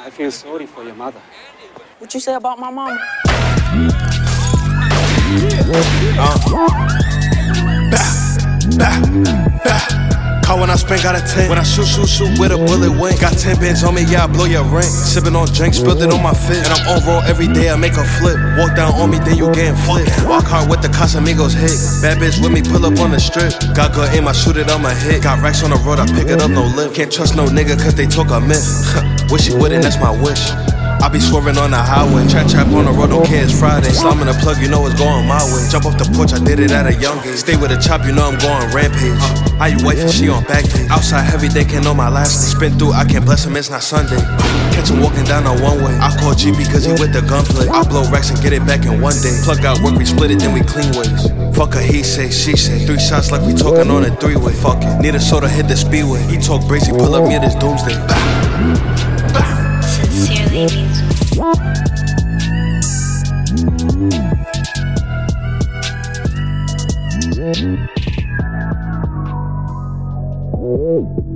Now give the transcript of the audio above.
I feel sorry for your mother. What you say about my mama? Call when I spin, got a 10. When I shoot with a bullet wing. Got 10 bands on me, yeah, I blow your ring. Sippin' on drink, spilled it on my fit. And I'm on roll every day, I make a flip. Walk down on me, then you getting flipped. Walk hard with the Casamigos hit. Bad bitch with me, pull up on the strip. Got good aim, I shoot it on my hit. Got racks on the road, I pick it up, no lip. Can't trust no nigga, cause they talk a myth. Wish he wouldn't, that's my wish. I be swerving on the highway. Trap on the road, don't care, it's Friday. Slamming the plug, you know it's going my way. Jump off the porch, I did it at a young age. Stay with a chop, you know I'm going rampage. How you wife and she on back page. Outside heavy, they can't know my last name. Spin through, I can't bless him, it's not Sunday. Catch him walking down on one way. I call GP cause he with the gunplay. I blow racks and get it back in one day. Plug out work, we split it, then we clean ways. Fuck a he say, she say. 3 shots like we talking on a 3-way. Fuck it, need a soda, hit the speedway. He talk brazy, pull up me at his doomsday. Sincerely music. Oh.